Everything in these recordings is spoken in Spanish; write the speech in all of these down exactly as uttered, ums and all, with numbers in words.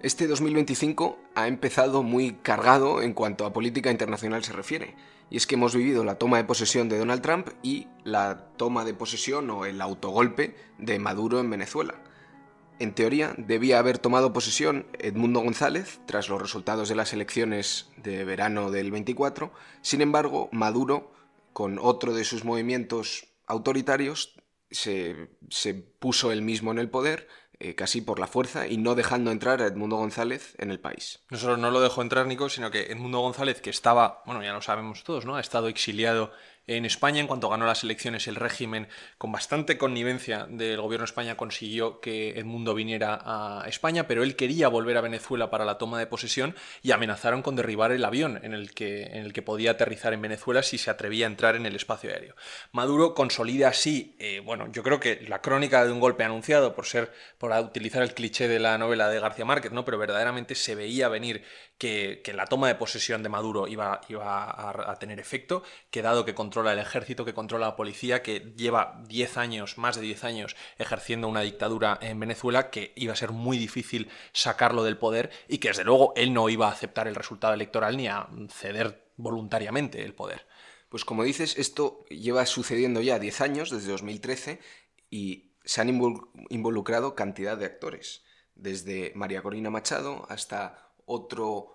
Este dos mil veinticinco ha empezado muy cargado en cuanto a política internacional se refiere. Y es que hemos vivido la toma de posesión de Donald Trump y la toma de posesión o el autogolpe de Maduro en Venezuela. En teoría, debía haber tomado posesión Edmundo González tras los resultados de las elecciones de verano del veinticuatro. Sin embargo, Maduro, con otro de sus movimientos autoritarios, se, se puso él mismo en el poder, eh, casi por la fuerza, y no dejando entrar a Edmundo González en el país. No solo no lo dejó entrar, Nico, sino que Edmundo González, que estaba, bueno, ya lo sabemos todos, ¿no? Ha estado exiliado en España. En cuanto ganó las elecciones, el régimen, con bastante connivencia del gobierno de España, consiguió que Edmundo viniera a España, pero él quería volver a Venezuela para la toma de posesión y amenazaron con derribar el avión en el que, en el que podía aterrizar en Venezuela si se atrevía a entrar en el espacio aéreo. Maduro consolida así, eh, bueno, yo creo que la crónica de un golpe anunciado, por ser, por utilizar el cliché de la novela de García Márquez, ¿no? Pero verdaderamente se veía venir que, que la toma de posesión de Maduro iba, iba a, a tener efecto, que dado que controla el ejército, que controla la policía, que lleva diez años, más de diez años ejerciendo una dictadura en Venezuela, que iba a ser muy difícil sacarlo del poder y que desde luego él no iba a aceptar el resultado electoral ni a ceder voluntariamente el poder. Pues como dices, esto lleva sucediendo ya diez años, desde dos mil trece, y se han involucrado cantidad de actores, desde María Corina Machado hasta otro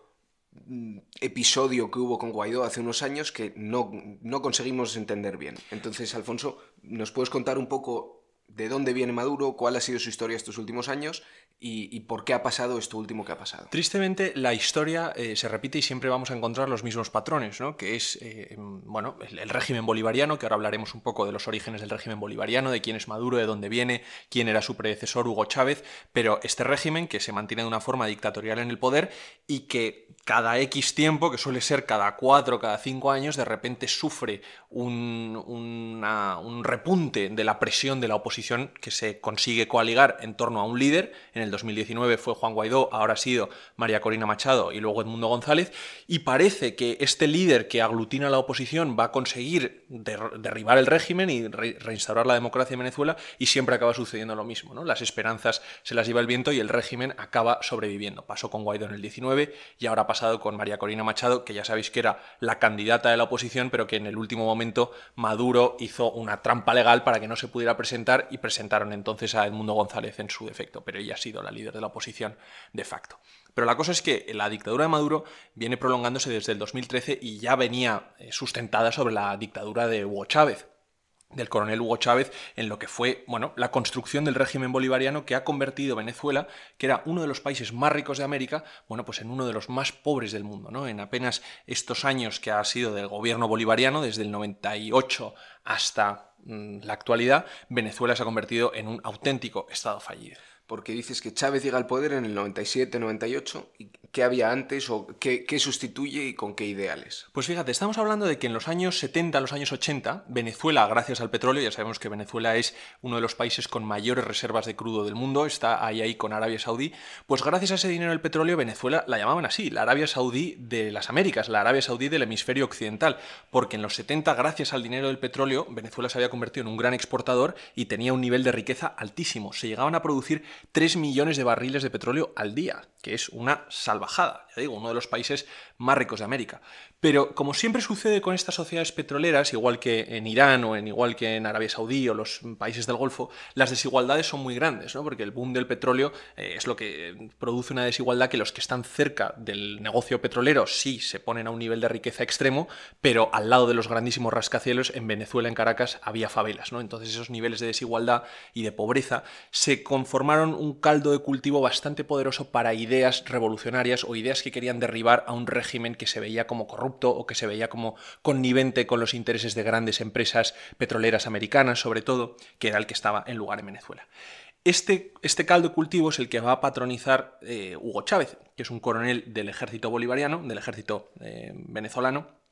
episodio que hubo con Guaidó hace unos años que no, no conseguimos entender bien. Entonces, Alfonso, ¿nos puedes contar un poco de dónde viene Maduro, cuál ha sido su historia estos últimos años y, y por qué ha pasado esto último que ha pasado? Tristemente, la historia eh, se repite y siempre vamos a encontrar los mismos patrones, ¿no? Que es eh, bueno, el, el régimen bolivariano, que ahora hablaremos un poco de los orígenes del régimen bolivariano, de quién es Maduro, de dónde viene, quién era su predecesor, Hugo Chávez, pero este régimen que se mantiene de una forma dictatorial en el poder y que cada X tiempo, que suele ser cada cuatro, cada cinco años, de repente sufre un, una, un repunte de la presión de la oposición que se consigue coaligar en torno a un líder. En el dos mil diecinueve fue Juan Guaidó, ahora ha sido María Corina Machado y luego Edmundo González, y parece que este líder que aglutina a la oposición va a conseguir der- derribar el régimen y re- reinstaurar la democracia en Venezuela, y siempre acaba sucediendo lo mismo, ¿no? Las esperanzas se las lleva el viento y el régimen acaba sobreviviendo. Pasó con Guaidó en el diecinueve y ahora ha pasado con María Corina Machado, que ya sabéis que era la candidata de la oposición, pero que en el último momento Maduro hizo una trampa legal para que no se pudiera presentar y presentaron entonces a Edmundo González en su defecto, pero ella ha sido la líder de la oposición de facto. Pero la cosa es que la dictadura de Maduro viene prolongándose desde el dos mil trece y ya venía sustentada sobre la dictadura de Hugo Chávez, del coronel Hugo Chávez, en lo que fue, bueno, la construcción del régimen bolivariano que ha convertido Venezuela, que era uno de los países más ricos de América, bueno, pues en uno de los más pobres del mundo, ¿no? En apenas estos años que ha sido del gobierno bolivariano, desde el noventa y ocho hasta mmm, la actualidad, Venezuela se ha convertido en un auténtico estado fallido. Porque dices que Chávez llega al poder en el noventa y siete noventa y ocho, ¿y qué había antes o qué, qué sustituye y con qué ideales? Pues fíjate, estamos hablando de que en los años setenta, los años ochenta, Venezuela, gracias al petróleo, ya sabemos que Venezuela es uno de los países con mayores reservas de crudo del mundo, está ahí ahí con Arabia Saudí, pues gracias a ese dinero del petróleo, Venezuela la llamaban así, la Arabia Saudí de las Américas, la Arabia Saudí del hemisferio occidental, porque en los setenta, gracias al dinero del petróleo, Venezuela se había convertido en un gran exportador y tenía un nivel de riqueza altísimo. Se llegaban a producir tres millones de barriles de petróleo al día, que es una salvajada, ya digo, uno de los países más ricos de América. Pero como siempre sucede con estas sociedades petroleras, igual que en Irán o en igual que en Arabia Saudí o los países del Golfo, las desigualdades son muy grandes, ¿no? Porque el boom del petróleo eh, es lo que produce una desigualdad que los que están cerca del negocio petrolero sí se ponen a un nivel de riqueza extremo, pero al lado de los grandísimos rascacielos, en Venezuela, en Caracas, había favelas, ¿no? Entonces esos niveles de desigualdad y de pobreza se conformaron un caldo de cultivo bastante poderoso para ideas revolucionarias o ideas que querían derribar a un régimen que se veía como corrupto o que se veía como connivente con los intereses de grandes empresas petroleras americanas, sobre todo, que era el que estaba en lugar en Venezuela. Este, este caldo de cultivo es el que va a patronizar eh, Hugo Chávez, que es un coronel del ejército bolivariano, del ejército eh, venezolano,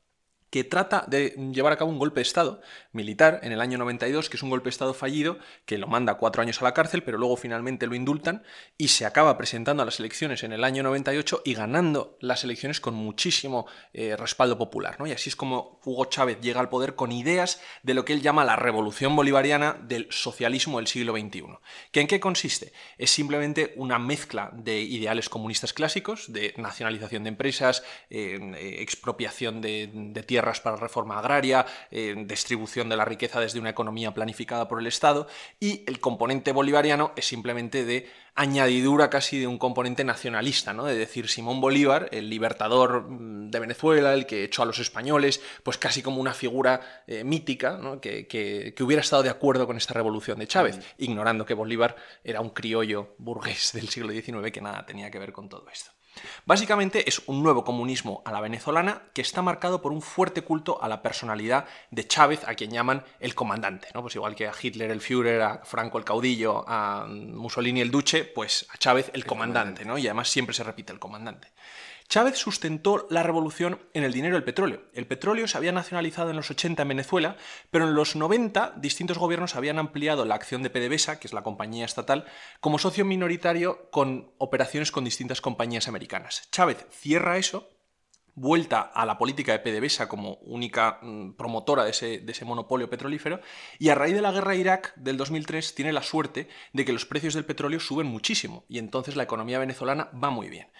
que trata de llevar a cabo un golpe de Estado militar en el año noventa y dos, que es un golpe de Estado fallido, que lo manda cuatro años a la cárcel, pero luego finalmente lo indultan y se acaba presentando a las elecciones en el año noventa y ocho y ganando las elecciones con muchísimo eh, respaldo popular, ¿no? Y así es como Hugo Chávez llega al poder con ideas de lo que él llama la revolución bolivariana del socialismo del siglo veintiuno. ¿Que en qué consiste? Es simplemente una mezcla de ideales comunistas clásicos, de nacionalización de empresas, eh, expropiación de, de tierras para reforma agraria, eh, distribución de la riqueza desde una economía planificada por el Estado, y el componente bolivariano es simplemente de añadidura casi de un componente nacionalista, ¿no? De decir, Simón Bolívar, el libertador de Venezuela, el que echó a los españoles, pues casi como una figura eh, mítica, ¿no? que, que, que hubiera estado de acuerdo con esta revolución de Chávez, mm. ignorando que Bolívar era un criollo burgués del siglo diecinueve que nada tenía que ver con todo esto. Básicamente es un nuevo comunismo a la venezolana que está marcado por un fuerte culto a la personalidad de Chávez, a quien llaman el comandante, ¿no? Pues igual que a Hitler el Führer, a Franco el caudillo, a Mussolini el duce, pues a Chávez el, el comandante, comandante, ¿no? Y además siempre se repite el comandante. Chávez sustentó la revolución en el dinero del petróleo. El petróleo se había nacionalizado en los ochenta en Venezuela, pero en los noventa distintos gobiernos habían ampliado la acción de PDVSA, que es la compañía estatal, como socio minoritario con operaciones con distintas compañías americanas. Chávez cierra eso, vuelta a la política de PDVSA como única mmm, promotora de ese, de ese monopolio petrolífero, y a raíz de la guerra de Irak del dos mil tres tiene la suerte de que los precios del petróleo suben muchísimo y entonces la economía venezolana va muy bien.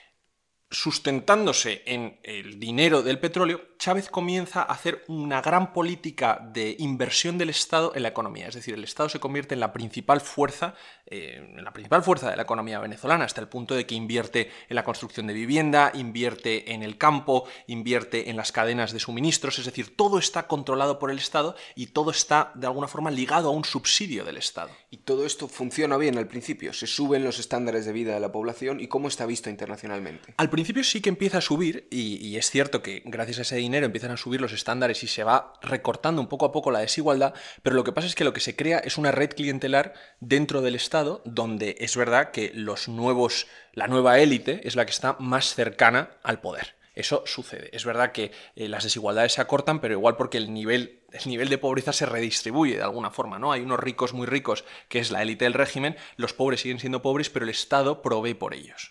Sustentándose en el dinero del petróleo, Chávez comienza a hacer una gran política de inversión del Estado en la economía. Es decir, el Estado se convierte en la principal fuerza, eh, en la principal fuerza de la economía venezolana, hasta el punto de que invierte en la construcción de vivienda, invierte en el campo, invierte en las cadenas de suministros. Es decir, todo está controlado por el Estado y todo está, de alguna forma, ligado a un subsidio del Estado. Y todo esto funciona bien al principio. Se suben los estándares de vida de la población. ¿Y cómo está visto internacionalmente? Al principio sí que empieza a subir, y, y es cierto que gracias a ese dinero empiezan a subir los estándares y se va recortando un poco a poco la desigualdad, pero lo que pasa es que lo que se crea es una red clientelar dentro del Estado, donde es verdad que los nuevos, la nueva élite es la que está más cercana al poder. Eso sucede. Es verdad que eh, las desigualdades se acortan, pero igual porque el nivel, el nivel de pobreza se redistribuye de alguna forma, ¿no? Hay unos ricos muy ricos, que es la élite del régimen, los pobres siguen siendo pobres, pero el Estado provee por ellos.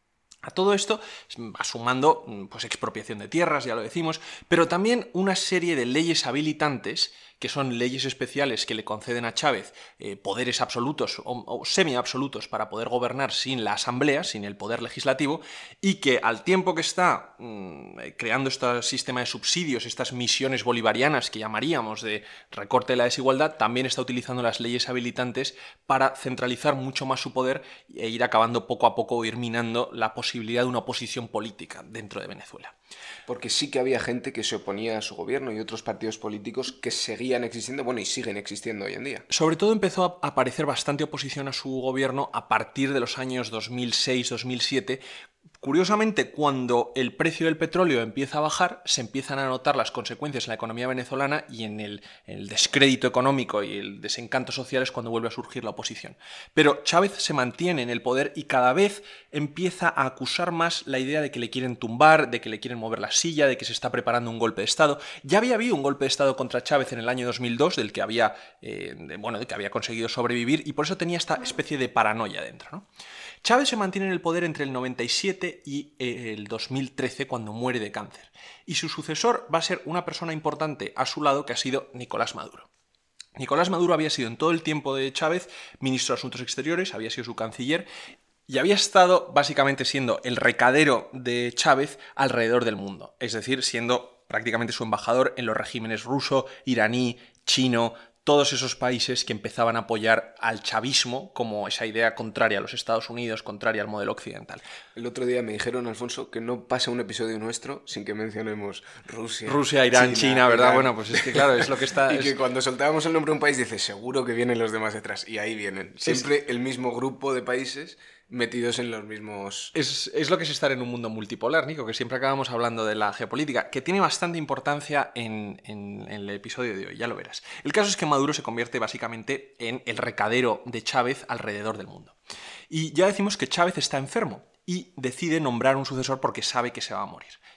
A todo esto va sumando pues, expropiación de tierras, ya lo decimos, pero también una serie de leyes habilitantes, que son leyes especiales que le conceden a Chávez eh, poderes absolutos o, o semi-absolutos para poder gobernar sin la asamblea, sin el poder legislativo, y que al tiempo que está mmm, creando este sistema de subsidios, estas misiones bolivarianas que llamaríamos de recorte de la desigualdad, también está utilizando las leyes habilitantes para centralizar mucho más su poder e ir acabando poco a poco o ir minando la posibilidad de una oposición política dentro de Venezuela. Porque sí que había gente que se oponía a su gobierno y otros partidos políticos que seguían existiendo, bueno, y siguen existiendo hoy en día. Sobre todo empezó a aparecer bastante oposición a su gobierno a partir de los años dos mil seis dos mil siete. Curiosamente, cuando el precio del petróleo empieza a bajar, se empiezan a notar las consecuencias en la economía venezolana y en el, en el descrédito económico y el desencanto social es cuando vuelve a surgir la oposición. Pero Chávez se mantiene en el poder y cada vez empieza a acusar más la idea de que le quieren tumbar, de que le quieren mover la silla, de que se está preparando un golpe de Estado. Ya había habido un golpe de Estado contra Chávez en el año dos mil dos, del que había, eh, de, bueno, de que había conseguido sobrevivir y por eso tenía esta especie de paranoia dentro, ¿no? Chávez se mantiene en el poder entre el noventa y siete y el dos mil trece, cuando muere de cáncer. Y su sucesor va a ser una persona importante a su lado, que ha sido Nicolás Maduro. Nicolás Maduro había sido en todo el tiempo de Chávez ministro de Asuntos Exteriores, había sido su canciller, y había estado básicamente siendo el recadero de Chávez alrededor del mundo. Es decir, siendo prácticamente su embajador en los regímenes ruso, iraní, chino, todos esos países que empezaban a apoyar al chavismo como esa idea contraria a los Estados Unidos, contraria al modelo occidental. El otro día me dijeron, Alfonso, que no pasa un episodio nuestro sin que mencionemos Rusia. Rusia, Irán, China, China ¿verdad? Irán. Bueno, pues es que claro, es lo que está... y es... que cuando soltábamos el nombre de un país dices, seguro que vienen los demás detrás. Y ahí vienen. Siempre es... el mismo grupo de países metidos en los mismos... Es, es lo que es estar en un mundo multipolar, Nico, que siempre acabamos hablando de la geopolítica, que tiene bastante importancia en, en, en el episodio de hoy, ya lo verás. El caso es que Maduro se convierte básicamente en el recadero de Chávez alrededor del mundo. Y ya decimos que Chávez está enfermo y decide nombrar un sucesor porque sabe que se va a morir.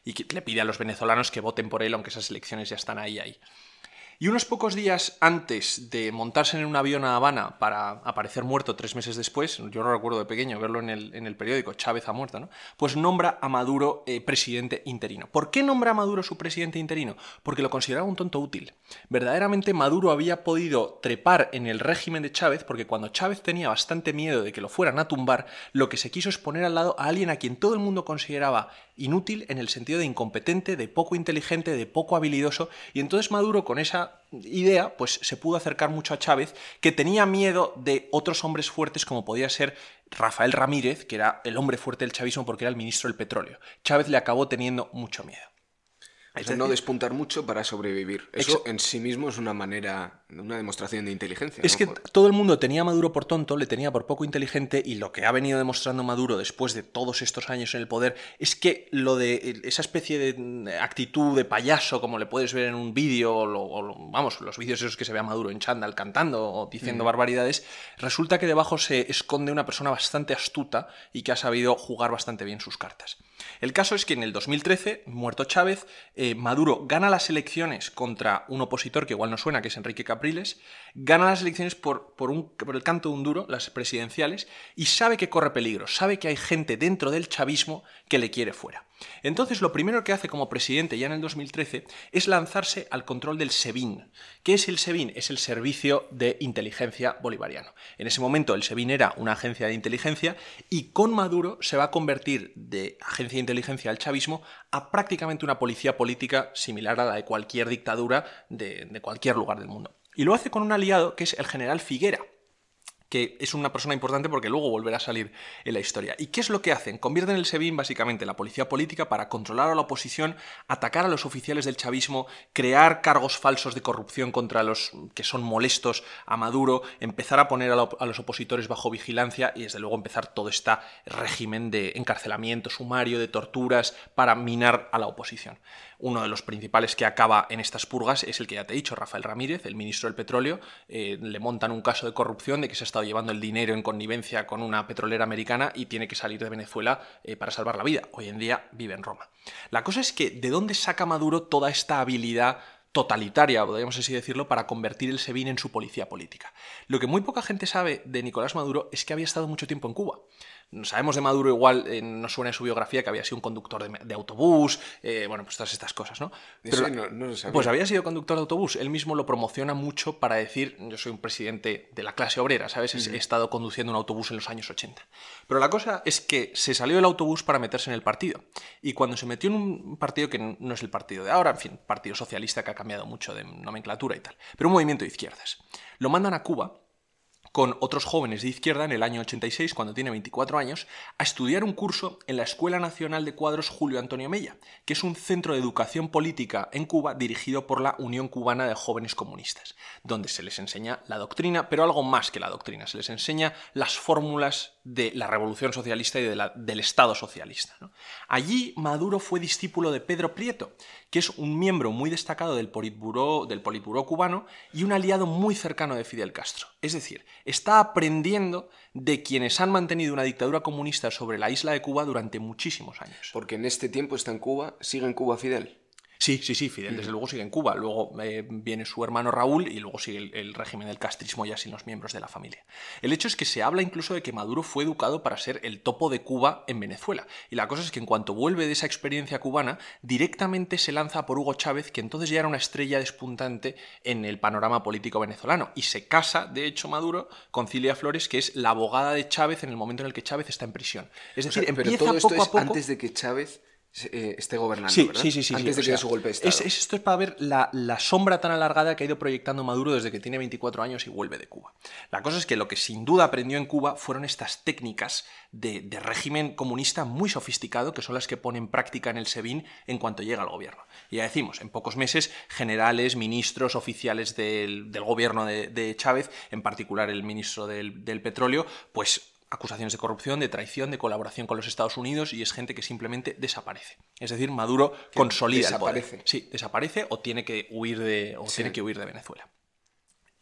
y que le pide a los venezolanos que voten por él, aunque esas elecciones ya están ahí, ahí. Y unos pocos días antes de montarse en un avión a Habana para aparecer muerto tres meses después, yo lo recuerdo de pequeño, verlo en el, en el periódico, Chávez ha muerto, ¿no? Pues nombra a Maduro eh, presidente interino. ¿Por qué nombra a Maduro su presidente interino? Porque lo consideraba un tonto útil. Verdaderamente Maduro había podido trepar en el régimen de Chávez, porque cuando Chávez tenía bastante miedo de que lo fueran a tumbar, lo que se quiso es poner al lado a alguien a quien todo el mundo consideraba inútil en el sentido de incompetente, de poco inteligente, de poco habilidoso, y entonces Maduro con esa idea pues se pudo acercar mucho a Chávez, que tenía miedo de otros hombres fuertes como podía ser Rafael Ramírez, que era el hombre fuerte del chavismo porque era el ministro del petróleo. Chávez le acabó teniendo mucho miedo. O sea, no despuntar mucho para sobrevivir. Eso en sí mismo es una manera, una demostración de inteligencia. Es ¿no? que todo el mundo tenía a Maduro por tonto, le tenía por poco inteligente, y lo que ha venido demostrando Maduro después de todos estos años en el poder es que lo de esa especie de actitud de payaso, como le puedes ver en un vídeo, o, o vamos, los vídeos esos que se ve a Maduro en chándal cantando o diciendo mm. barbaridades, resulta que debajo se esconde una persona bastante astuta y que ha sabido jugar bastante bien sus cartas. El caso es que en el dos mil trece, muerto Chávez, eh, Maduro gana las elecciones contra un opositor que igual no suena, que es Enrique Capriles, gana las elecciones por, por, un, por el canto de un duro, las presidenciales, y sabe que corre peligro, sabe que hay gente dentro del chavismo que le quiere fuera. Entonces lo primero que hace como presidente ya en el dos mil trece es lanzarse al control del SEBIN. ¿Qué es el SEBIN? Es el Servicio de Inteligencia Bolivariano. En ese momento el SEBIN era una agencia de inteligencia y con Maduro se va a convertir de agencia de inteligencia al chavismo a prácticamente una policía política similar a la de cualquier dictadura de, de cualquier lugar del mundo. Y lo hace con un aliado que es el general Figuera, que es una persona importante porque luego volverá a salir en la historia. ¿Y qué es lo que hacen? Convierten el SEBIN básicamente en la policía política para controlar a la oposición, atacar a los oficiales del chavismo, crear cargos falsos de corrupción contra los que son molestos a Maduro, empezar a poner a, lo, a los opositores bajo vigilancia y desde luego empezar todo este régimen de encarcelamiento sumario, de torturas, para minar a la oposición. Uno de los principales que acaba en estas purgas es el que ya te he dicho, Rafael Ramírez, el ministro del petróleo. Eh, le montan un caso de corrupción de que se ha estado llevando el dinero en connivencia con una petrolera americana y tiene que salir de Venezuela eh, para salvar la vida. Hoy en día vive en Roma. La cosa es que, ¿de dónde saca Maduro toda esta habilidad totalitaria, podríamos así decirlo, para convertir el SEBIN en su policía política? Lo que muy poca gente sabe de Nicolás Maduro es que había estado mucho tiempo en Cuba. Sabemos de Maduro igual, eh, nos suena en su biografía que había sido un conductor de, de autobús, eh, bueno, pues todas estas cosas, ¿no? Pero, no, no lo sabía. Pues había sido conductor de autobús, él mismo lo promociona mucho para decir, yo soy un presidente de la clase obrera, ¿sabes? Uh-huh. He estado conduciendo un autobús en los años ochenta. Pero la cosa es que se salió del autobús para meterse en el partido, y cuando se metió en un partido que no es el partido de ahora, en fin, partido socialista que ha cambiado mucho de nomenclatura y tal, pero un movimiento de izquierdas, lo mandan a Cuba con otros jóvenes de izquierda en el año ochenta y seis, cuando tiene veinticuatro años, a estudiar un curso en la Escuela Nacional de Cuadros Julio Antonio Mella, que es un centro de educación política en Cuba dirigido por la Unión Cubana de Jóvenes Comunistas, donde se les enseña la doctrina, pero algo más que la doctrina, se les enseña las fórmulas de la Revolución Socialista y de la, del Estado Socialista, ¿no? Allí Maduro fue discípulo de Pedro Prieto, que es un miembro muy destacado del Politburó, del Politburó cubano y un aliado muy cercano de Fidel Castro. Es decir, está aprendiendo de quienes han mantenido una dictadura comunista sobre la isla de Cuba durante muchísimos años. Porque en este tiempo está en Cuba, sigue en Cuba Fidel. Sí, sí, sí, Fidel desde luego sigue en Cuba, luego eh, viene su hermano Raúl y luego sigue el, el régimen del castrismo ya sin los miembros de la familia. El hecho es que se habla incluso de que Maduro fue educado para ser el topo de Cuba en Venezuela, y la cosa es que en cuanto vuelve de esa experiencia cubana, directamente se lanza por Hugo Chávez, que entonces ya era una estrella despuntante en el panorama político venezolano, y se casa, de hecho, Maduro con Cilia Flores, que es la abogada de Chávez en el momento en el que Chávez está en prisión. Es decir, o sea, pero empieza todo esto poco a es poco... antes de que Chávez Eh, esté gobernando, sí, ¿verdad? Sí, sí, sí. Antes sí. de que o sea, dé su golpe de estado. Es, es, esto es para ver la, la sombra tan alargada que ha ido proyectando Maduro desde que tiene veinticuatro años y vuelve de Cuba. La cosa es que lo que sin duda aprendió en Cuba fueron estas técnicas de, de régimen comunista muy sofisticado, que son las que pone en práctica en el SEBIN en cuanto llega al gobierno. Y ya decimos, en pocos meses, generales, ministros, oficiales del, del gobierno de, de Chávez, en particular el ministro del, del petróleo, pues acusaciones de corrupción, de traición, de colaboración con los Estados Unidos, y es gente que simplemente desaparece. Es decir, Maduro consolida desaparece. el poder. Sí, desaparece o tiene que huir de, o sí. tiene que huir de Venezuela.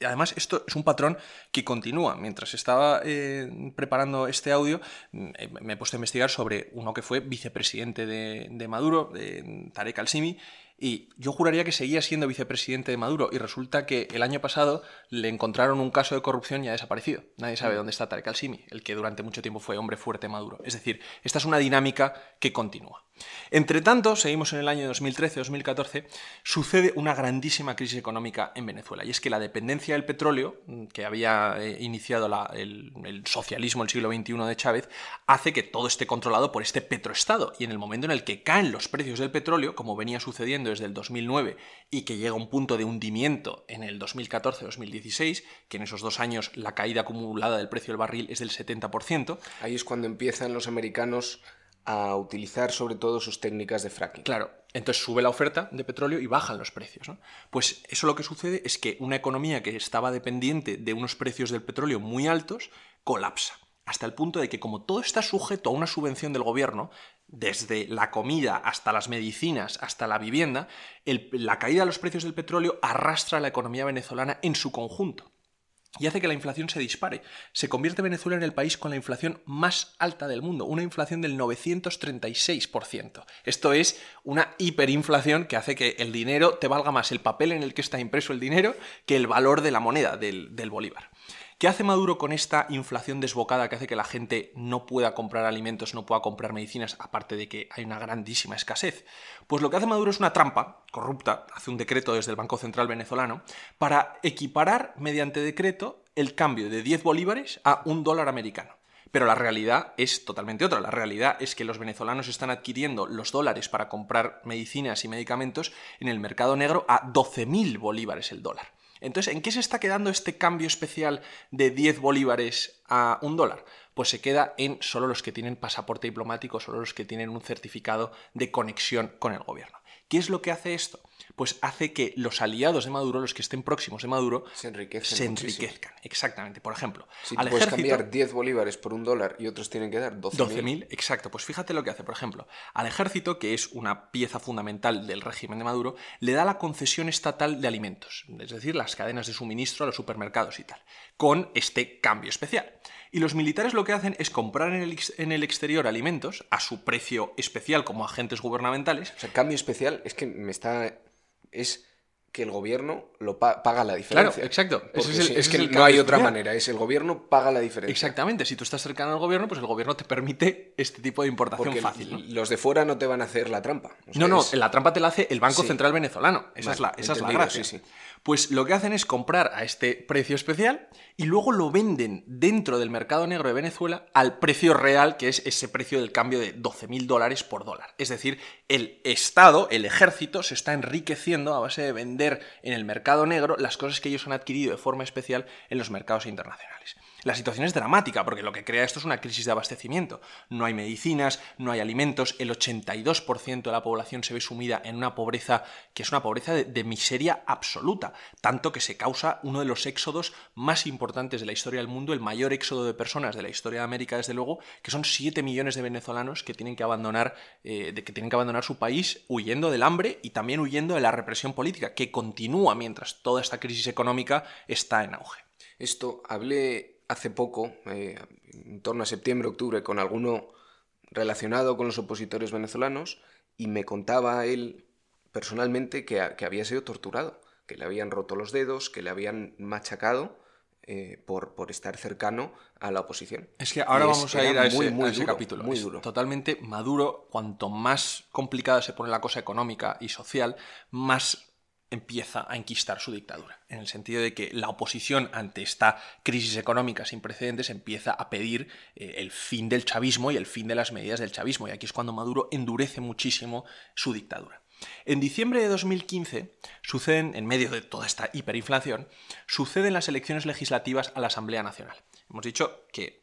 Además, esto es un patrón que continúa. Mientras estaba eh, preparando este audio, eh, me he puesto a investigar sobre uno que fue vicepresidente de, de Maduro, de Tarek al-Simi, y yo juraría que seguía siendo vicepresidente de Maduro, y resulta que el año pasado le encontraron un caso de corrupción y ha desaparecido. Nadie sabe dónde está Tarek al-Simi, el que durante mucho tiempo fue hombre fuerte de Maduro. Es decir, esta es una dinámica que continúa. Entre tanto, seguimos en el año dos mil trece dos mil catorce, sucede una grandísima crisis económica en Venezuela, y es que la dependencia del petróleo, que había eh, iniciado la, el, el socialismo del siglo veintiuno de Chávez, hace que todo esté controlado por este petroestado, y en el momento en el que caen los precios del petróleo, como venía sucediendo desde el dos mil nueve, y que llega a un punto de hundimiento en el dos mil catorce dos mil dieciséis, que en esos dos años la caída acumulada del precio del barril es del setenta por ciento. Ahí es cuando empiezan los americanos a utilizar sobre todo sus técnicas de fracking. Claro, entonces sube la oferta de petróleo y bajan los precios, ¿no? Pues eso lo que sucede es que una economía que estaba dependiente de unos precios del petróleo muy altos colapsa, hasta el punto de que como todo está sujeto a una subvención del gobierno, desde la comida hasta las medicinas hasta la vivienda, el, la caída de los precios del petróleo arrastra a la economía venezolana en su conjunto. Y hace que la inflación se dispare. Se convierte Venezuela en el país con la inflación más alta del mundo, una inflación del novecientos treinta y seis por ciento. Esto es una hiperinflación que hace que el dinero te valga más el papel en el que está impreso el dinero que el valor de la moneda, del, del bolívar. ¿Qué hace Maduro con esta inflación desbocada que hace que la gente no pueda comprar alimentos, no pueda comprar medicinas, aparte de que hay una grandísima escasez? Pues lo que hace Maduro es una trampa corrupta, hace un decreto desde el Banco Central venezolano, para equiparar mediante decreto el cambio de diez bolívares a un dólar americano. Pero la realidad es totalmente otra. La realidad es que los venezolanos están adquiriendo los dólares para comprar medicinas y medicamentos en el mercado negro a doce mil bolívares el dólar. Entonces, ¿en qué se está quedando este cambio especial de diez bolívares a un dólar? Pues se queda en solo los que tienen pasaporte diplomático, solo los que tienen un certificado de conexión con el gobierno. ¿Qué es lo que hace esto? Pues hace que los aliados de Maduro, los que estén próximos de Maduro, se enriquecen. Se enriquezcan. Exactamente. Por ejemplo, si al tú puedes ejército, cambiar diez bolívares por un dólar y otros tienen que dar doce mil. Exacto. Pues fíjate lo que hace. Por ejemplo, al ejército, que es una pieza fundamental del régimen de Maduro, le da la concesión estatal de alimentos, es decir, las cadenas de suministro a los supermercados y tal, con este cambio especial. Y los militares lo que hacen es comprar en el, en el exterior alimentos a su precio especial como agentes gubernamentales. O sea, cambio especial es que me está... es que el gobierno lo pa paga la diferencia. Claro, exacto. Ese es, el, ese es que es no hay otra especial. manera, es el gobierno paga la diferencia. Exactamente, si tú estás cercano al gobierno, pues el gobierno te permite este tipo de importación Porque fácil, ¿no? Los de fuera no te van a hacer la trampa. O sea, no, no, es... la trampa te la hace el Banco sí. Central venezolano. Esa vale, es la, esa es la entendido, gracia. Sí, sí. Pues lo que hacen es comprar a este precio especial y luego lo venden dentro del mercado negro de Venezuela al precio real, que es ese precio del cambio de doce mil dólares por dólar. Es decir, el Estado, el ejército, se está enriqueciendo a base de vender en el mercado negro las cosas que ellos han adquirido de forma especial en los mercados internacionales. La situación es dramática porque lo que crea esto es una crisis de abastecimiento. No hay medicinas, no hay alimentos, el ochenta y dos por ciento de la población se ve sumida en una pobreza que es una pobreza de, de miseria absoluta, tanto que se causa uno de los éxodos más importantes de la historia del mundo, el mayor éxodo de personas de la historia de América, desde luego, que son siete millones de venezolanos que tienen que abandonar, eh, de, que tienen que abandonar su país huyendo del hambre y también huyendo de la represión política, que continúa mientras toda esta crisis económica está en auge. Esto hablé hace poco, eh, en torno a septiembre, octubre, con alguno relacionado con los opositores venezolanos y me contaba él personalmente que, que había sido torturado, que le habían roto los dedos, que le habían machacado eh, por, por estar cercano a la oposición. Es que ahora y vamos es, a ir a ese, muy, muy a ese duro, capítulo. Muy es duro. Totalmente Maduro, cuanto más complicada se pone la cosa económica y social, más empieza a enquistar su dictadura, en el sentido de que la oposición ante esta crisis económica sin precedentes empieza a pedir eh, el fin del chavismo y el fin de las medidas del chavismo, y aquí es cuando Maduro endurece muchísimo su dictadura. En diciembre de dos mil quince suceden, en medio de toda esta hiperinflación, suceden las elecciones legislativas a la Asamblea Nacional. Hemos dicho que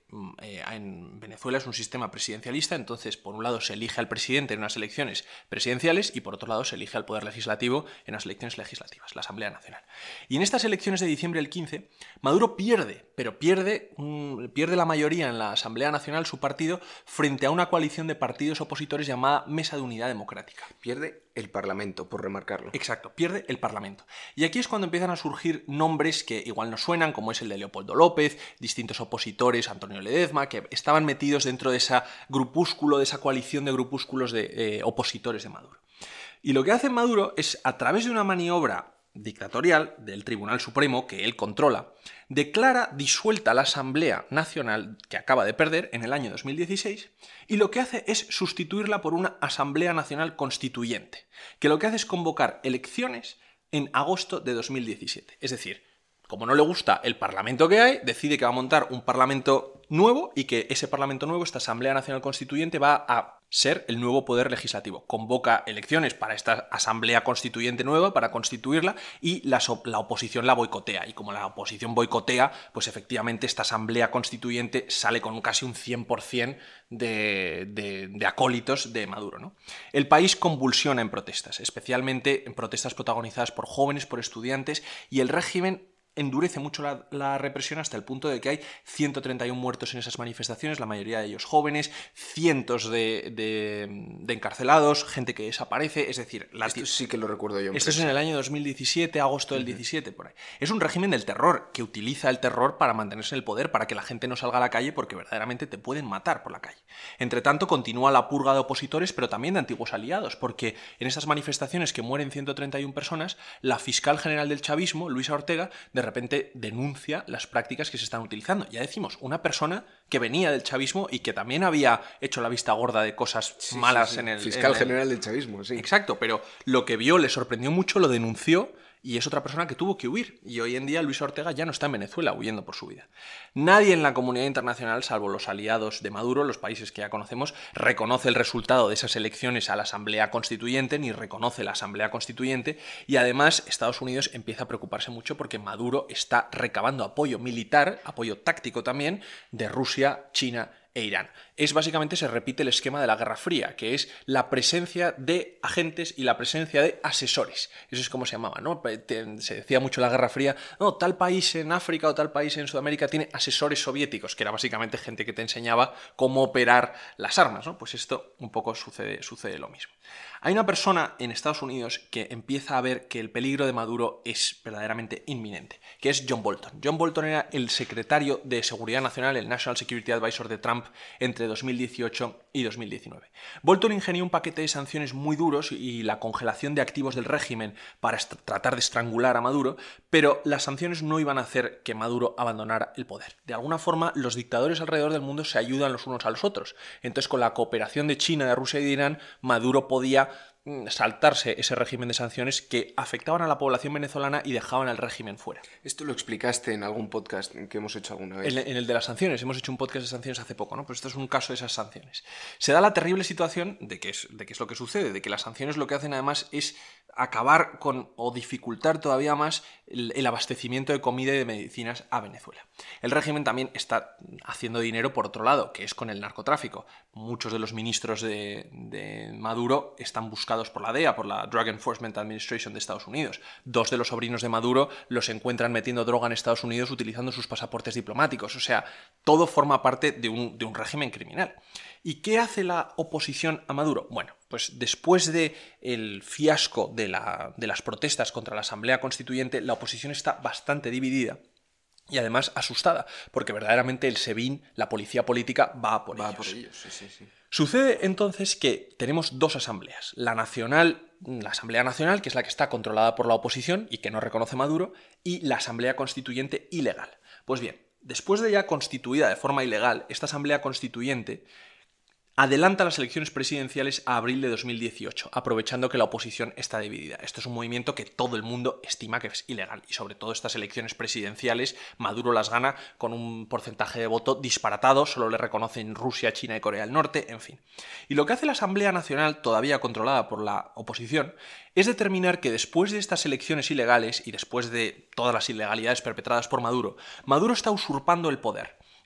eh, en Venezuela es un sistema presidencialista, entonces por un lado se elige al presidente en unas elecciones presidenciales y por otro lado se elige al poder legislativo en unas elecciones legislativas, la Asamblea Nacional. Y en estas elecciones de diciembre del quince, Maduro pierde, pero pierde, um, pierde la mayoría en la Asamblea Nacional, su partido, frente a una coalición de partidos opositores llamada Mesa de Unidad Democrática. Pierde el Parlamento, por remarcarlo. Exacto, pierde el Parlamento. Y aquí es cuando empiezan a surgir nombres que igual no suenan, como es el de Leopoldo López, distintos opositores, Antonio Ledezma, que estaban metidos dentro de ese grupúsculo, de esa coalición de grupúsculos de eh, opositores de Maduro. Y lo que hace Maduro es, a través de una maniobra dictatorial del Tribunal Supremo, que él controla, declara disuelta la Asamblea Nacional que acaba de perder en el año dos mil dieciséis y lo que hace es sustituirla por una Asamblea Nacional Constituyente, que lo que hace es convocar elecciones en agosto de dos mil diecisiete. Es decir, como no le gusta el Parlamento que hay, decide que va a montar un Parlamento nuevo y que ese Parlamento nuevo, esta Asamblea Nacional Constituyente, va a ser el nuevo poder legislativo. Convoca elecciones para esta Asamblea Constituyente nueva, para constituirla, y la, la oposición la boicotea. Y como la oposición boicotea, pues efectivamente esta Asamblea Constituyente sale con casi un cien por ciento de, de, de acólitos de Maduro, ¿no? El país convulsiona en protestas, especialmente en protestas protagonizadas por jóvenes, por estudiantes, y el régimen endurece mucho la, la represión hasta el punto de que hay ciento treinta y uno muertos en esas manifestaciones, la mayoría de ellos jóvenes, cientos de, de, de encarcelados, gente que desaparece, es decir... La Esto sí que lo recuerdo yo. Esto es en el año dos mil diecisiete, agosto del diecisiete, por ahí. Es un régimen del terror, que utiliza el terror para mantenerse en el poder, para que la gente no salga a la calle, porque verdaderamente te pueden matar por la calle. Entre tanto, continúa la purga de opositores, pero también de antiguos aliados, porque en esas manifestaciones que mueren ciento treinta y uno personas, la fiscal general del chavismo, Luisa Ortega, de repente denuncia las prácticas que se están utilizando. Ya decimos, una persona que venía del chavismo y que también había hecho la vista gorda de cosas sí, malas sí, sí. en el... Fiscal en el... general del chavismo, sí. Exacto, pero lo que vio le sorprendió mucho, lo denunció, y es otra persona que tuvo que huir. Y hoy en día Luis Ortega ya no está en Venezuela huyendo por su vida. Nadie en la comunidad internacional, salvo los aliados de Maduro, los países que ya conocemos, reconoce el resultado de esas elecciones a la Asamblea Constituyente, ni reconoce la Asamblea Constituyente, y además Estados Unidos empieza a preocuparse mucho porque Maduro está recabando apoyo militar, apoyo táctico también, de Rusia, China e Irán. Es básicamente, se repite el esquema de la Guerra Fría, que es la presencia de agentes y la presencia de asesores. Eso es como se llamaba, ¿no? Se decía mucho en la Guerra Fría, no, tal país en África o tal país en Sudamérica tiene asesores soviéticos, que era básicamente gente que te enseñaba cómo operar las armas, ¿no? Pues esto un poco sucede, sucede lo mismo. Hay una persona en Estados Unidos que empieza a ver que el peligro de Maduro es verdaderamente inminente, que es John Bolton. John Bolton era el secretario de Seguridad Nacional, el National Security Advisor de Trump, entre dos mil dieciocho y dos mil diecinueve. Bolton ingenió un paquete de sanciones muy duros y la congelación de activos del régimen para tratar de estrangular a Maduro, pero las sanciones no iban a hacer que Maduro abandonara el poder. De alguna forma, los dictadores alrededor del mundo se ayudan los unos a los otros. Entonces, con la cooperación de China, de Rusia y de Irán, Maduro podía saltarse ese régimen de sanciones que afectaban a la población venezolana y dejaban al régimen fuera. Esto lo explicaste en algún podcast que hemos hecho alguna vez. En, en el de las sanciones, hemos hecho un podcast de sanciones hace poco, ¿no? Pues esto es un caso de esas sanciones. Se da la terrible situación de que es, de que es lo que sucede, de que las sanciones lo que hacen además es acabar con o dificultar todavía más el, el abastecimiento de comida y de medicinas a Venezuela. El régimen también está haciendo dinero por otro lado, que es con el narcotráfico. Muchos de los ministros de, de Maduro están buscados por la D E A, por la Drug Enforcement Administration de Estados Unidos. Dos de los sobrinos de Maduro los encuentran metiendo droga en Estados Unidos utilizando sus pasaportes diplomáticos. O sea, todo forma parte de un, de un régimen criminal. ¿Y qué hace la oposición a Maduro? Bueno, pues después del fiasco de, la, de las protestas contra la Asamblea Constituyente, la oposición está bastante dividida. Y además asustada, porque verdaderamente el SEBIN, la policía política, va a por va ellos. por ellos, sí, sí, sí. Sucede entonces que tenemos dos asambleas. La nacional, la Asamblea Nacional, que es la que está controlada por la oposición y que no reconoce Maduro, y la Asamblea Constituyente ilegal. Pues bien, después de ya constituida de forma ilegal, esta Asamblea Constituyente adelanta las elecciones presidenciales a abril de dos mil dieciocho, aprovechando que la oposición está dividida. Esto es un movimiento que todo el mundo estima que es ilegal, y sobre todo estas elecciones presidenciales, Maduro las gana con un porcentaje de voto disparatado, solo le reconocen Rusia, China y Corea del Norte, en fin. Y lo que hace la Asamblea Nacional, todavía controlada por la oposición, es determinar que después de estas elecciones ilegales y después de todas las ilegalidades perpetradas por Maduro, Maduro está usurpando el poder.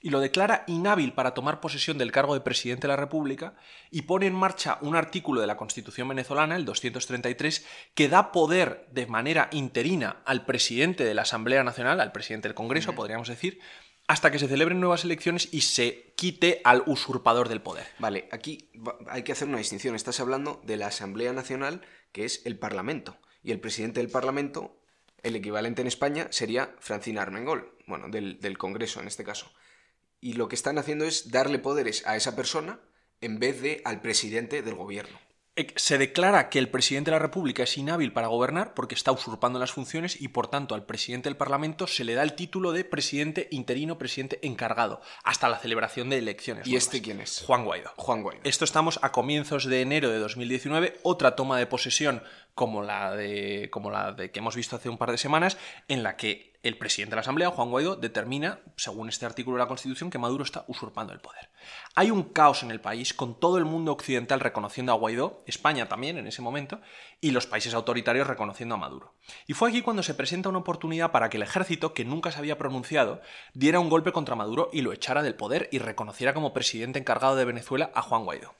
y lo declara inhábil para tomar posesión del cargo de presidente de la República y pone en marcha un artículo de la Constitución venezolana, el doscientos treinta y tres, que da poder de manera interina al presidente de la Asamblea Nacional, al presidente del Congreso, uh-huh. podríamos decir, hasta que se celebren nuevas elecciones y se quite al usurpador del poder. Vale, aquí hay que hacer una distinción. Estás hablando de la Asamblea Nacional, que es el Parlamento, y el presidente del Parlamento, el equivalente en España, sería Francina Armengol, bueno, del, del Congreso en este caso. Y lo que están haciendo es darle poderes a esa persona en vez de al presidente del gobierno. Se declara que el presidente de la República es inhábil para gobernar porque está usurpando las funciones y, por tanto, al presidente del Parlamento se le da el título de presidente interino, presidente encargado, hasta la celebración de elecciones. ¿Y nuevas. Este quién es? Juan Guaidó. Juan Guaidó. Esto estamos a comienzos de enero de dos mil diecinueve, otra toma de posesión como la de, como la de que hemos visto hace un par de semanas, en la que el presidente de la Asamblea, Juan Guaidó, determina, según este artículo de la Constitución, que Maduro está usurpando el poder. Hay un caos en el país, con todo el mundo occidental reconociendo a Guaidó, España también en ese momento, y los países autoritarios reconociendo a Maduro. Y fue aquí cuando se presenta una oportunidad para que el ejército, que nunca se había pronunciado, diera un golpe contra Maduro y lo echara del poder y reconociera como presidente encargado de Venezuela a Juan Guaidó.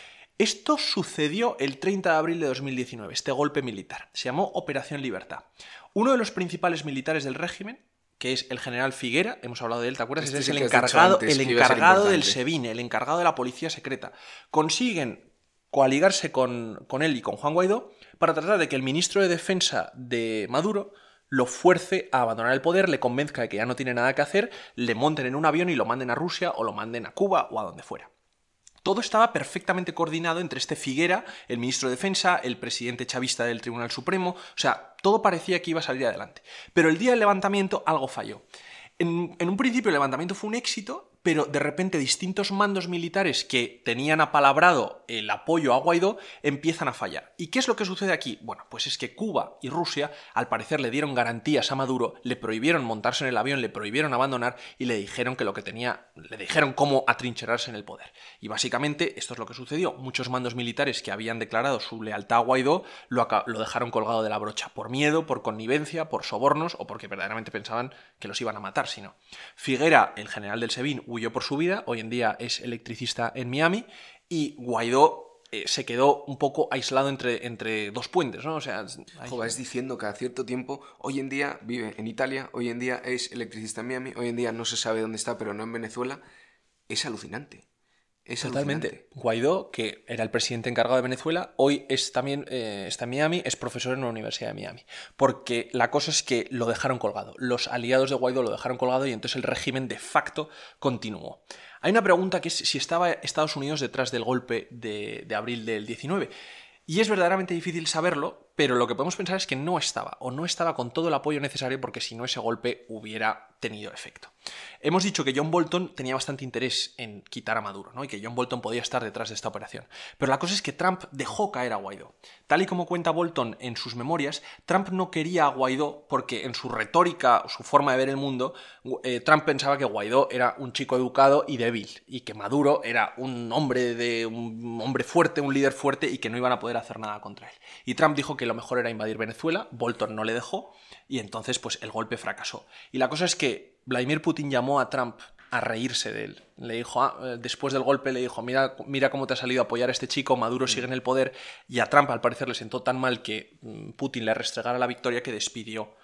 Esto sucedió el treinta de abril de dos mil diecinueve, este golpe militar. Se llamó Operación Libertad. Uno de los principales militares del régimen, que es el general Figuera, hemos hablado de él, ¿te acuerdas? Este es el encargado, el encargado del SEBIN, el encargado de la policía secreta. Consiguen coaligarse con, con él y con Juan Guaidó para tratar de que el ministro de Defensa de Maduro lo fuerce a abandonar el poder, le convenzca de que ya no tiene nada que hacer, le monten en un avión y lo manden a Rusia o lo manden a Cuba o a donde fuera. Todo estaba perfectamente coordinado entre este Figuera, el ministro de Defensa, el presidente chavista del Tribunal Supremo. O sea, todo parecía que iba a salir adelante. Pero el día del levantamiento algo falló. En, en un principio el levantamiento fue un éxito, pero de repente distintos mandos militares que tenían apalabrado el apoyo a Guaidó empiezan a fallar. ¿Y qué es lo que sucede aquí? Bueno, pues es que Cuba y Rusia, al parecer, le dieron garantías a Maduro, le prohibieron montarse en el avión, le prohibieron abandonar y le dijeron que lo que tenía, le dijeron cómo atrincherarse en el poder. Y básicamente esto es lo que sucedió. Muchos mandos militares que habían declarado su lealtad a Guaidó lo, lo dejaron colgado de la brocha por miedo, por connivencia, por sobornos o porque verdaderamente pensaban que los iban a matar, si no. Figuera, el general del SEBIN, huyó por su vida, hoy en día es electricista en Miami, y Guaidó eh, se quedó un poco aislado entre, entre dos puentes, ¿no? O sea, hay... Jo, vas diciendo cada cierto tiempo, hoy en día vive en Italia, hoy en día es electricista en Miami, hoy en día no se sabe dónde está, pero no en Venezuela. Es alucinante. Es Totalmente. Alucinante. Guaidó, que era el presidente encargado de Venezuela, hoy es también eh, está en Miami, es profesor en la Universidad de Miami. Porque la cosa es que lo dejaron colgado. Los aliados de Guaidó lo dejaron colgado y entonces el régimen de facto continuó. Hay una pregunta que es si estaba Estados Unidos detrás del golpe de, de abril del diecinueve. Y es verdaderamente difícil saberlo, pero lo que podemos pensar es que no estaba, o no estaba con todo el apoyo necesario porque si no ese golpe hubiera tenido efecto. Hemos dicho que John Bolton tenía bastante interés en quitar a Maduro, ¿no? Y que John Bolton podía estar detrás de esta operación. Pero la cosa es que Trump dejó caer a Guaidó. Tal y como cuenta Bolton en sus memorias, Trump no quería a Guaidó porque en su retórica o su forma de ver el mundo, eh, Trump pensaba que Guaidó era un chico educado y débil, y que Maduro era un hombre, de, un hombre fuerte, un líder fuerte, y que no iban a poder hacer nada contra él. Y Trump dijo que lo mejor era invadir Venezuela, Bolton no le dejó, y entonces pues el golpe fracasó. Y la cosa es que Vladimir Putin llamó a Trump a reírse de él. Le dijo, ah, después del golpe le dijo, mira, mira cómo te ha salido a apoyar a este chico, Maduro sigue en el poder, y a Trump al parecer le sentó tan mal que Putin le restregara la victoria que despidió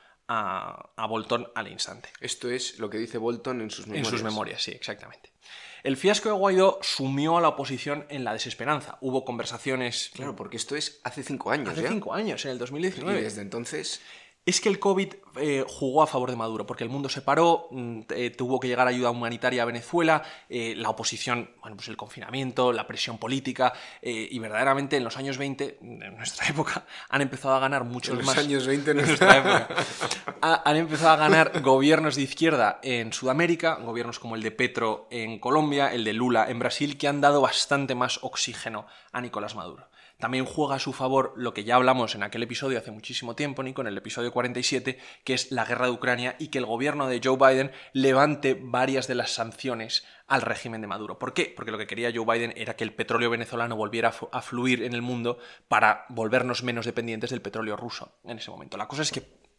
a, a Bolton al instante. Esto es lo que dice Bolton en sus memorias. En sus memorias, sí, exactamente. El fiasco de Guaidó sumió a la oposición en la desesperanza. Hubo conversaciones... Claro, porque esto es hace cinco años Hace ya. cinco años, en el dos mil diecinueve. Y desde entonces... Es que el COVID eh, jugó a favor de Maduro, porque el mundo se paró, eh, tuvo que llegar ayuda humanitaria a Venezuela, eh, la oposición, bueno, pues el confinamiento, la presión política, eh, y verdaderamente en los años veinte, en nuestra época, han empezado a ganar muchos en más... los años veinte en nuestra época. ha, han empezado a ganar gobiernos de izquierda en Sudamérica, gobiernos como el de Petro en Colombia, el de Lula en Brasil, que han dado bastante más oxígeno a Nicolás Maduro. También juega a su favor lo que ya hablamos en aquel episodio hace muchísimo tiempo, Nico, en el episodio cuarenta y siete, que es la guerra de Ucrania y que el gobierno de Joe Biden levante varias de las sanciones al régimen de Maduro. ¿Por qué? Porque lo que quería Joe Biden era que el petróleo venezolano volviera a fluir en el mundo para volvernos menos dependientes del petróleo ruso en ese momento. La cosa es que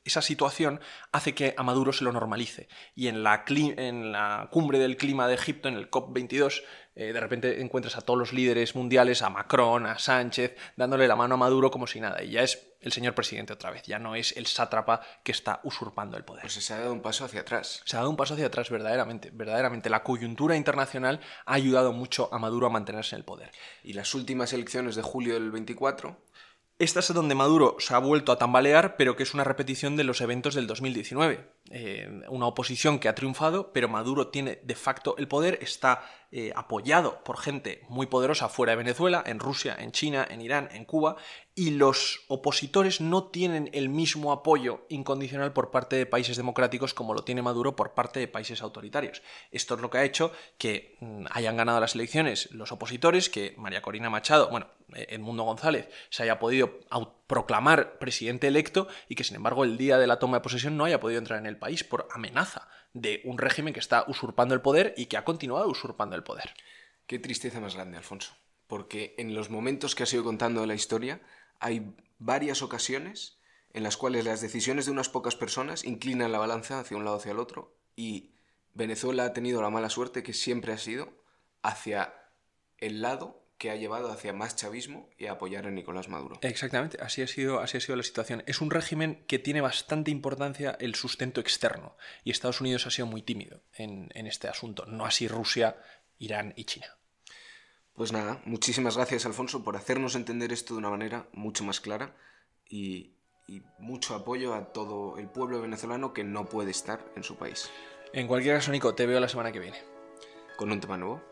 esa situación hace que a Maduro se lo normalice. Y en la, en la cumbre del clima de Egipto, en el COP veintidós, eh, de repente encuentras a todos los líderes mundiales, a Macron, a Sánchez, dándole la mano a Maduro como si nada. Y ya es el señor presidente otra vez, ya no es el sátrapa que está usurpando el poder. Pues se ha dado un paso hacia atrás. Se ha dado un paso hacia atrás, verdaderamente. Verdaderamente, la coyuntura internacional ha ayudado mucho a Maduro a mantenerse en el poder. Y las últimas elecciones de julio del veinticuatro... Esta es donde Maduro se ha vuelto a tambalear, pero que es una repetición de los eventos del dos mil diecinueve. Eh, una oposición que ha triunfado, pero Maduro tiene de facto el poder, está eh, apoyado por gente muy poderosa fuera de Venezuela, en Rusia, en China, en Irán, en Cuba, y los opositores no tienen el mismo apoyo incondicional por parte de países democráticos como lo tiene Maduro por parte de países autoritarios. Esto es lo que ha hecho que mm, hayan ganado las elecciones los opositores, que María Corina Machado, bueno, Edmundo González, se haya podido proclamar presidente electo y que sin embargo el día de la toma de posesión no haya podido entrar en el país por amenaza de un régimen que está usurpando el poder y que ha continuado usurpando el poder. Qué tristeza más grande, Alfonso, porque en los momentos que has ido contando de la historia hay varias ocasiones en las cuales las decisiones de unas pocas personas inclinan la balanza hacia un lado o hacia el otro, y Venezuela ha tenido la mala suerte que siempre ha sido hacia el lado que ha llevado hacia más chavismo y a apoyar a Nicolás Maduro. Exactamente, así ha sido, así ha sido la situación. Es un régimen que tiene bastante importancia el sustento externo, y Estados Unidos ha sido muy tímido en, en este asunto, no así Rusia, Irán y China. Pues nada, muchísimas gracias, Alfonso, por hacernos entender esto de una manera mucho más clara, y, y mucho apoyo a todo el pueblo venezolano que no puede estar en su país. En cualquier caso, Nico, te veo la semana que viene. Con un tema nuevo.